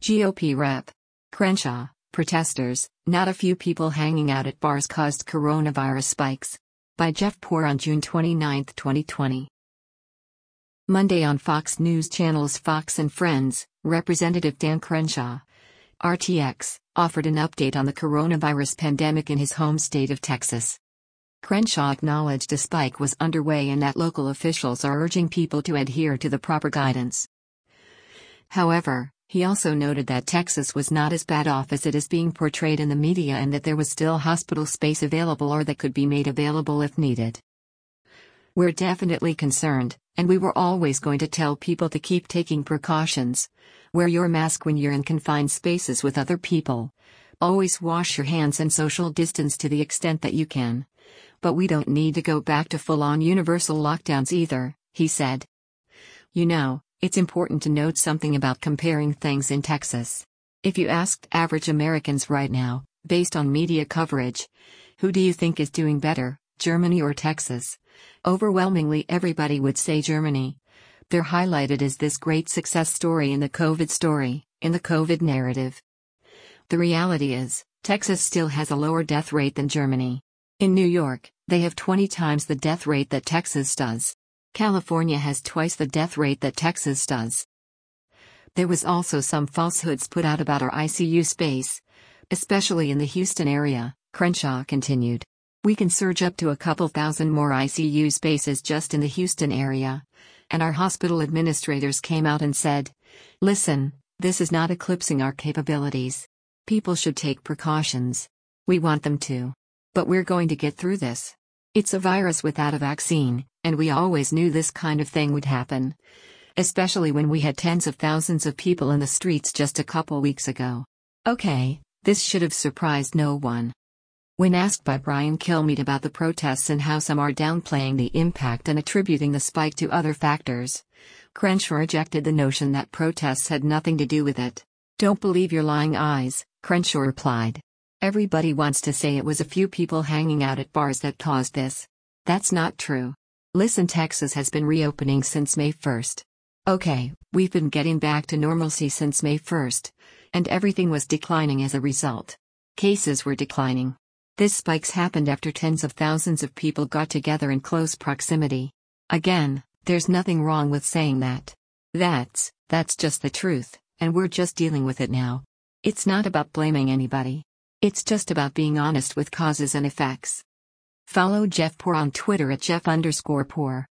GOP Rep. Crenshaw, protesters, not a few people hanging out at bars caused coronavirus spikes. By Jeff Poor on June 29, 2020. Monday on Fox News Channel's Fox and Friends, Representative Dan Crenshaw, RTX, offered an update on the coronavirus pandemic in his home state of Texas. Crenshaw acknowledged a spike was underway and that local officials are urging people to adhere to the proper guidance. However, he also noted that Texas was not as bad off as it is being portrayed in the media and that there was still hospital space available or that could be made available if needed. We're definitely concerned, and we were always going to tell people to keep taking precautions. Wear your mask when you're in confined spaces with other people. Always wash your hands and social distance to the extent that you can. But we don't need to go back to full-on universal lockdowns either, he said. You know, it's important to note something about comparing things in Texas. If you asked average Americans right now, based on media coverage, who do you think is doing better, Germany or Texas? Overwhelmingly everybody would say Germany. They're highlighted as this great success story in the COVID narrative. The reality is, Texas still has a lower death rate than Germany. In New York, they have 20 times the death rate that Texas does. California has twice the death rate that Texas does. There was also some falsehoods put out about our ICU space, especially in the Houston area, Crenshaw continued. We can surge up to a couple thousand more ICU spaces just in the Houston area. And our hospital administrators came out and said, listen, this is not eclipsing our capabilities. People should take precautions. We want them to. But we're going to get through this. It's a virus without a vaccine, and we always knew this kind of thing would happen. Especially when we had tens of thousands of people in the streets just a couple weeks ago. Okay, this should have surprised no one. When asked by Brian Kilmeade about the protests and how some are downplaying the impact and attributing the spike to other factors, Crenshaw rejected the notion that protests had nothing to do with it. Don't believe your lying eyes, Crenshaw replied. Everybody wants to say it was a few people hanging out at bars that caused this. That's not true. Listen, Texas has been reopening since May 1st. Okay, we've been getting back to normalcy since May 1st, and everything was declining as a result. Cases were declining. This spikes happened after tens of thousands of people got together in close proximity. Again, there's nothing wrong with saying that. That's just the truth, and we're just dealing with it now. It's not about blaming anybody. It's just about being honest with causes and effects. Follow Jeff Poor on Twitter at Jeff_Poor.